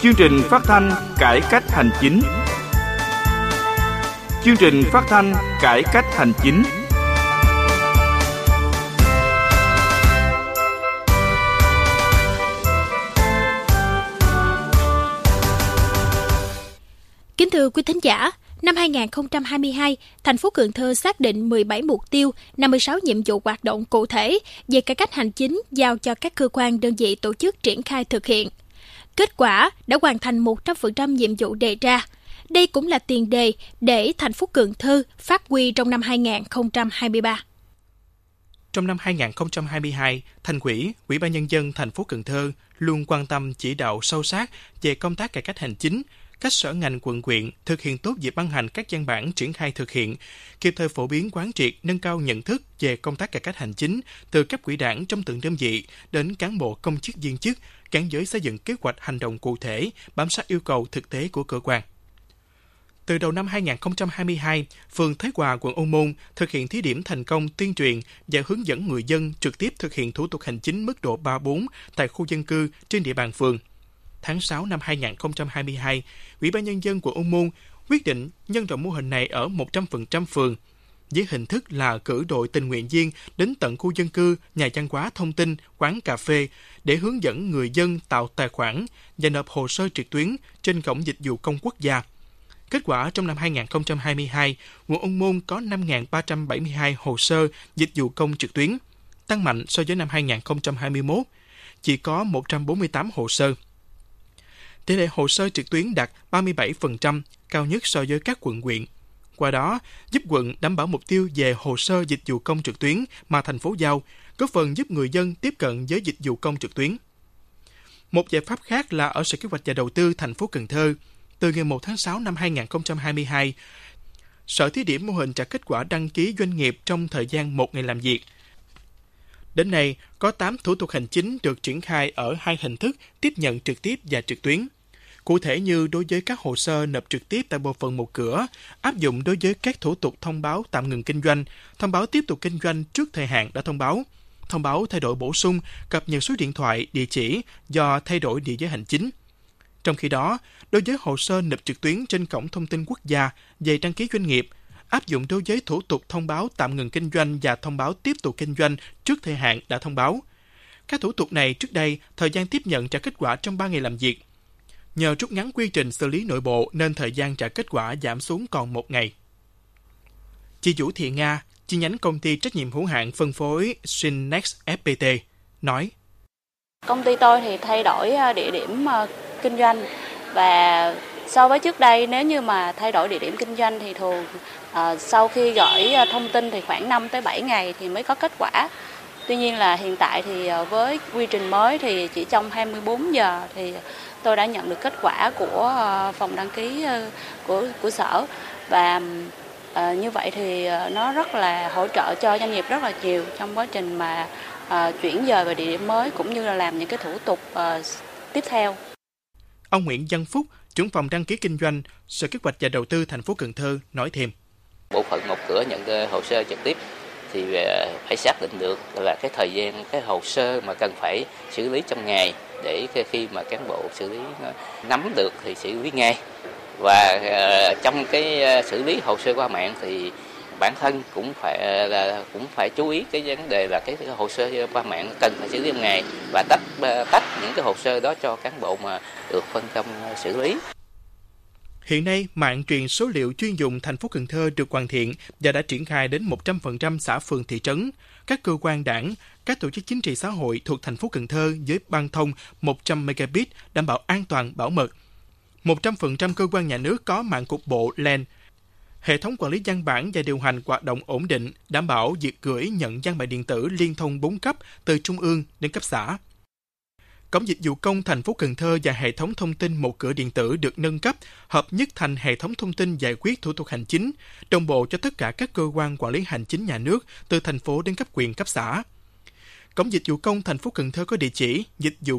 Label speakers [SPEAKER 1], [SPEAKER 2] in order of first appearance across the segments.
[SPEAKER 1] Chương trình phát thanh cải cách hành chính. Chương trình phát thanh cải cách hành chính.
[SPEAKER 2] Kính thưa quý thính giả, năm 2022, thành phố Cần Thơ xác định 17 mục tiêu, 56 nhiệm vụ hoạt động cụ thể về cải cách hành chính giao cho các cơ quan đơn vị tổ chức triển khai thực hiện. Kết quả đã hoàn thành 100% nhiệm vụ đề ra. Đây cũng là tiền đề để thành phố Cần Thơ phát huy trong năm 2023.
[SPEAKER 3] Trong năm 2022, Thành ủy, Ủy ban Nhân dân thành phố Cần Thơ luôn quan tâm chỉ đạo sâu sát về công tác cải cách hành chính, các sở ngành quận huyện thực hiện tốt việc ban hành các văn bản triển khai thực hiện, kịp thời phổ biến quán triệt nâng cao nhận thức về công tác cải cách hành chính từ cấp ủy đảng trong từng đơn vị đến cán bộ công chức viên chức, gắn với xây dựng kế hoạch hành động cụ thể, bám sát yêu cầu thực tế của cơ quan. Từ đầu năm 2022, phường Thới Hòa, quận Ô Môn thực hiện thí điểm thành công tuyên truyền và hướng dẫn người dân trực tiếp thực hiện thủ tục hành chính mức độ 3-4 tại khu dân cư trên địa bàn phường. Tháng 6 năm 2022, Ủy ban Nhân dân quận Ô Môn quyết định nhân rộng mô hình này ở 100% phường, với hình thức là cử đội tình nguyện viên đến tận khu dân cư, nhà văn hóa thông tin, quán cà phê để hướng dẫn người dân tạo tài khoản và nộp hồ sơ trực tuyến trên cổng dịch vụ công quốc gia. Kết quả trong năm 2022, quận Ô Môn có 5.372 hồ sơ dịch vụ công trực tuyến, tăng mạnh so với năm 2021, chỉ có 148 hồ sơ. Tỷ lệ hồ sơ trực tuyến đạt 37%, cao nhất so với các quận huyện. Qua đó, giúp quận đảm bảo mục tiêu về hồ sơ dịch vụ công trực tuyến mà thành phố giao, góp phần giúp người dân tiếp cận với dịch vụ công trực tuyến. Một giải pháp khác là ở Sở Kế hoạch và Đầu tư thành phố Cần Thơ, từ ngày 1 tháng 6 năm 2022, Sở thí điểm mô hình trả kết quả đăng ký doanh nghiệp trong thời gian 1 ngày làm việc. Đến nay, có 8 thủ tục hành chính được triển khai ở 2 hình thức tiếp nhận trực tiếp và trực tuyến. Cụ thể như đối với các hồ sơ nộp trực tiếp tại bộ phận một cửa, áp dụng đối với các thủ tục thông báo tạm ngừng kinh doanh, thông báo tiếp tục kinh doanh trước thời hạn đã thông báo thay đổi bổ sung, cập nhật số điện thoại, địa chỉ do thay đổi địa giới hành chính. Trong khi đó, đối với hồ sơ nộp trực tuyến trên cổng thông tin quốc gia về đăng ký doanh nghiệp, áp dụng đối với thủ tục thông báo tạm ngừng kinh doanh và thông báo tiếp tục kinh doanh trước thời hạn đã thông báo. Các thủ tục này trước đây, thời gian tiếp nhận trả kết quả trong 3 ngày làm việc. Nhờ rút ngắn quy trình xử lý nội bộ nên thời gian trả kết quả giảm xuống còn 1 ngày. Chị Vũ Thị Nga, chi nhánh công ty trách nhiệm hữu hạn phân phối Synnex FPT, nói:
[SPEAKER 4] Công ty tôi thì thay đổi địa điểm kinh doanh và so với trước đây nếu như mà thay đổi địa điểm kinh doanh thì thường sau khi gửi thông tin thì khoảng 5 tới 7 ngày thì mới có kết quả. Tuy nhiên là hiện tại thì với quy trình mới thì chỉ trong 24 giờ thì tôi đã nhận được kết quả của phòng đăng ký của sở và như vậy thì nó rất là hỗ trợ cho doanh nghiệp rất là nhiều trong quá trình mà chuyển dời về địa điểm mới cũng như là làm những cái thủ tục tiếp theo.
[SPEAKER 3] Ông Nguyễn Văn Phúc, trưởng phòng đăng ký kinh doanh, Sở Kế hoạch và Đầu tư thành phố Cần Thơ nói thêm:
[SPEAKER 5] Bộ phận một cửa nhận hồ sơ trực tiếp thì phải xác định được là cái thời gian cái hồ sơ mà cần phải xử lý trong ngày để khi mà cán bộ xử lý nắm được thì xử lý ngay. Và trong cái xử lý hồ sơ qua mạng thì bản thân cũng phải chú ý cái vấn đề là cái hồ sơ qua mạng cần phải xử lý trong ngày và tách những cái hồ sơ đó cho cán bộ mà được phân công xử lý.
[SPEAKER 3] Hiện nay, mạng truyền số liệu chuyên dùng thành phố Cần Thơ được hoàn thiện và đã triển khai đến 100% xã phường thị trấn, các cơ quan đảng, các tổ chức chính trị xã hội thuộc thành phố Cần Thơ với băng thông 100 megabit đảm bảo an toàn bảo mật. 100% cơ quan nhà nước có mạng cục bộ LAN. Hệ thống quản lý văn bản và điều hành hoạt động ổn định, đảm bảo việc gửi nhận văn bản điện tử liên thông 4 cấp từ trung ương đến cấp xã. Cổng dịch vụ công thành phố Cần Thơ và hệ thống thông tin một cửa điện tử được nâng cấp, hợp nhất thành hệ thống thông tin giải quyết thủ tục hành chính, đồng bộ cho tất cả các cơ quan quản lý hành chính nhà nước từ thành phố đến cấp huyện cấp xã. Cổng dịch vụ công thành phố Cần Thơ có địa chỉ dịch vụ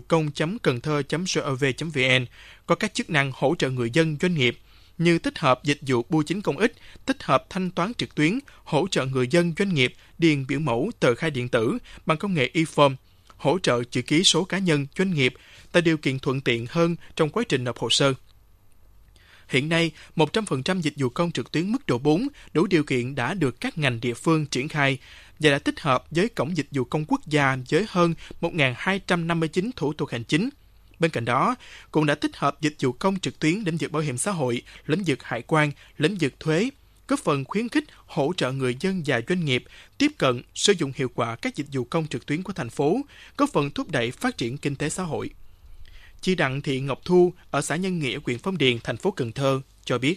[SPEAKER 3] công.cầntho.gov.vn, có các chức năng hỗ trợ người dân doanh nghiệp như tích hợp dịch vụ bưu chính công ích, tích hợp thanh toán trực tuyến, hỗ trợ người dân doanh nghiệp điền biểu mẫu tờ khai điện tử bằng công nghệ e-form, hỗ trợ chữ ký số cá nhân, doanh nghiệp, tạo điều kiện thuận tiện hơn trong quá trình nộp hồ sơ. Hiện nay, 100% dịch vụ công trực tuyến mức độ 4 đủ điều kiện đã được các ngành địa phương triển khai và đã tích hợp với Cổng Dịch vụ Công Quốc gia với hơn 1.259 thủ tục hành chính. Bên cạnh đó, cũng đã tích hợp dịch vụ công trực tuyến lĩnh vực bảo hiểm xã hội, lĩnh vực hải quan, lĩnh vực thuế, góp phần khuyến khích hỗ trợ người dân và doanh nghiệp tiếp cận, sử dụng hiệu quả các dịch vụ công trực tuyến của thành phố, góp phần thúc đẩy phát triển kinh tế xã hội. Chị Đặng Thị Ngọc Thu ở xã Nhân Nghĩa, huyện Phong Điền, thành phố Cần Thơ cho biết.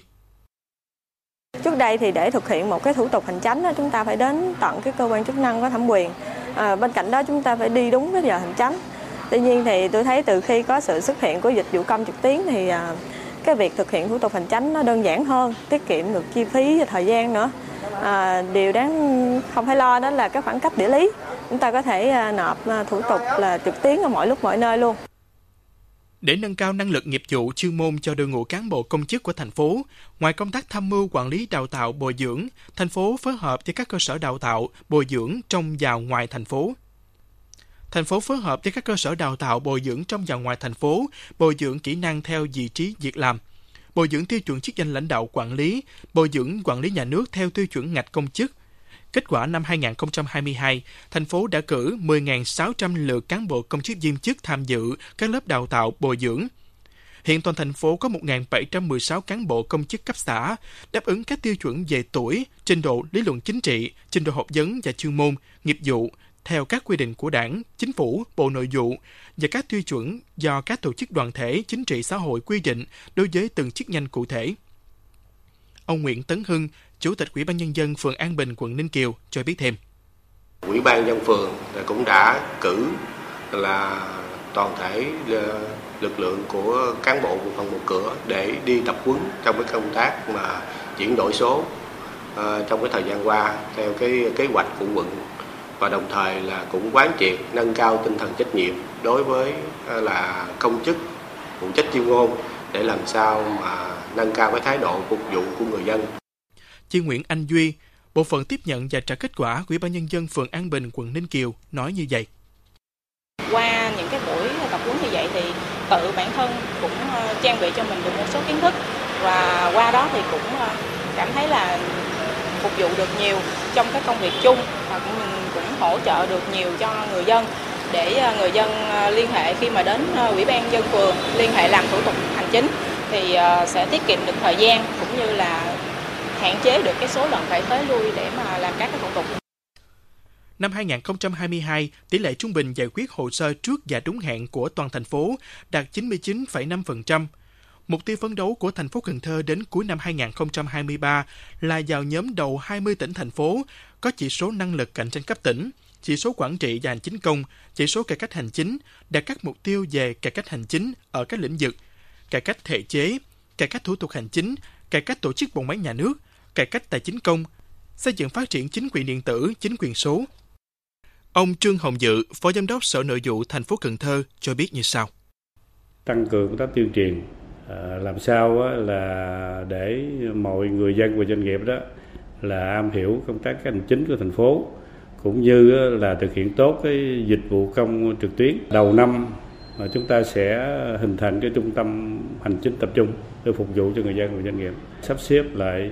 [SPEAKER 6] Trước đây thì để thực hiện một cái thủ tục hành chánh đó, chúng ta phải đến tận cái cơ quan chức năng có thẩm quyền. Bên cạnh đó chúng ta phải đi đúng cái giờ hành chánh. Tuy nhiên thì tôi thấy từ khi có sự xuất hiện của dịch vụ công trực tuyến thì cái việc thực hiện thủ tục hành chánh nó đơn giản hơn, tiết kiệm được chi phí và thời gian nữa. Điều đáng không phải lo đó là cái khoảng cách địa lý. Chúng ta có thể nộp thủ tục là trực tuyến ở mọi lúc mọi nơi luôn.
[SPEAKER 3] Để nâng cao năng lực nghiệp vụ chuyên môn cho đội ngũ cán bộ công chức của thành phố, ngoài công tác tham mưu quản lý đào tạo bồi dưỡng, thành phố phối hợp với các cơ sở đào tạo bồi dưỡng trong và ngoài thành phố. Thành phố phối hợp với các cơ sở đào tạo bồi dưỡng trong và ngoài thành phố, bồi dưỡng kỹ năng theo vị trí việc làm, bồi dưỡng tiêu chuẩn chức danh lãnh đạo quản lý, bồi dưỡng quản lý nhà nước theo tiêu chuẩn ngạch công chức. Kết quả năm 2022, thành phố đã cử 10.600 lượt cán bộ công chức viên chức tham dự các lớp đào tạo bồi dưỡng. Hiện toàn thành phố có 1.716 cán bộ công chức cấp xã, đáp ứng các tiêu chuẩn về tuổi, trình độ lý luận chính trị, trình độ học vấn và chuyên môn, nghiệp vụ, theo các quy định của Đảng, Chính phủ, Bộ Nội vụ và các tiêu chuẩn do các tổ chức đoàn thể chính trị xã hội quy định đối với từng chức danh cụ thể. Ông Nguyễn Tấn Hưng, Chủ tịch Ủy ban Nhân dân phường An Bình, quận Ninh Kiều cho biết thêm.
[SPEAKER 7] Ủy ban Nhân dân phường cũng đã cử là toàn thể lực lượng của cán bộ bộ phận một cửa để đi tập huấn trong cái công tác mà chuyển đổi số trong cái thời gian qua theo cái kế hoạch của quận, và đồng thời là cũng quán triệt nâng cao tinh thần trách nhiệm đối với là công chức phụ trách chuyên môn để làm sao mà nâng cao cái thái độ phục vụ của người dân.
[SPEAKER 3] Chị Nguyễn Anh Duy, bộ phận tiếp nhận và trả kết quả của Ủy ban Nhân dân phường An Bình, quận Ninh Kiều nói như vậy.
[SPEAKER 8] Qua những cái buổi tập huấn như vậy thì tự bản thân cũng trang bị cho mình được một số kiến thức, và qua đó thì cũng cảm thấy là phục vụ được nhiều trong các công việc chung, và cũng hỗ trợ được nhiều cho người dân để người dân liên hệ khi mà đến Ủy ban Nhân dân phường liên hệ làm thủ tục hành chính thì sẽ tiết kiệm được thời gian cũng như là hạn chế được cái số lần phải tới lui để mà làm các cái thủ tục.
[SPEAKER 3] Năm 2022, tỷ lệ trung bình giải quyết hồ sơ trước và đúng hẹn của toàn thành phố đạt 99,5%. Mục tiêu phấn đấu của thành phố Cần Thơ đến cuối năm 2023 là vào nhóm đầu 20 tỉnh thành phố có chỉ số năng lực cạnh tranh cấp tỉnh, chỉ số quản trị và hành chính công, chỉ số cải cách hành chính, đạt các mục tiêu về cải cách hành chính ở các lĩnh vực cải cách thể chế, cải cách thủ tục hành chính, cải cách tổ chức bộ máy nhà nước, cải cách tài chính công, xây dựng phát triển chính quyền điện tử, chính quyền số. Ông Trương Hồng Dự, Phó Giám đốc Sở Nội vụ thành phố Cần Thơ cho biết như sau.
[SPEAKER 9] Tăng cường công tác tuyên truyền, làm sao là để mọi người dân và doanh nghiệp đó là am hiểu công tác hành chính của thành phố, cũng như là thực hiện tốt cái dịch vụ công trực tuyến. Đầu năm mà chúng ta sẽ hình thành cái trung tâm hành chính tập trung để phục vụ cho người dân và doanh nghiệp, sắp xếp lại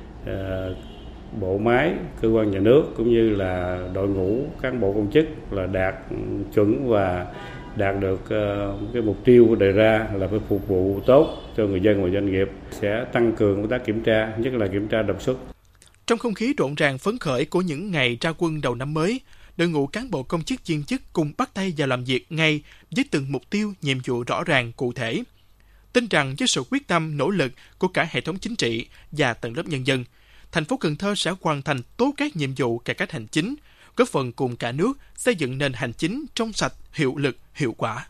[SPEAKER 9] bộ máy cơ quan nhà nước cũng như là đội ngũ cán bộ công chức là đạt chuẩn và đạt được cái mục tiêu đề ra là phải phục vụ tốt cho người dân và doanh nghiệp, sẽ tăng cường công tác kiểm tra, nhất là kiểm tra đột xuất.
[SPEAKER 3] Trong không khí rộn ràng phấn khởi của những ngày ra quân đầu năm mới, đội ngũ cán bộ công chức viên chức cùng bắt tay vào làm việc ngay với từng mục tiêu, nhiệm vụ rõ ràng, cụ thể. Tin rằng với sự quyết tâm, nỗ lực của cả hệ thống chính trị và tầng lớp nhân dân, thành phố Cần Thơ sẽ hoàn thành tốt các nhiệm vụ cải cách hành chính, góp phần cùng cả nước xây dựng nền hành chính trong sạch, hiệu lực, hiệu quả.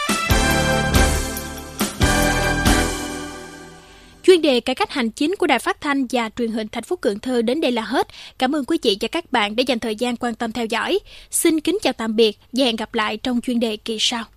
[SPEAKER 2] Chuyên đề cải cách hành chính của Đài Phát thanh và Truyền hình thành phố Cần Thơ đến đây là hết. Cảm ơn quý vị và các bạn đã dành thời gian quan tâm theo dõi. Xin kính chào tạm biệt và hẹn gặp lại trong chuyên đề kỳ sau.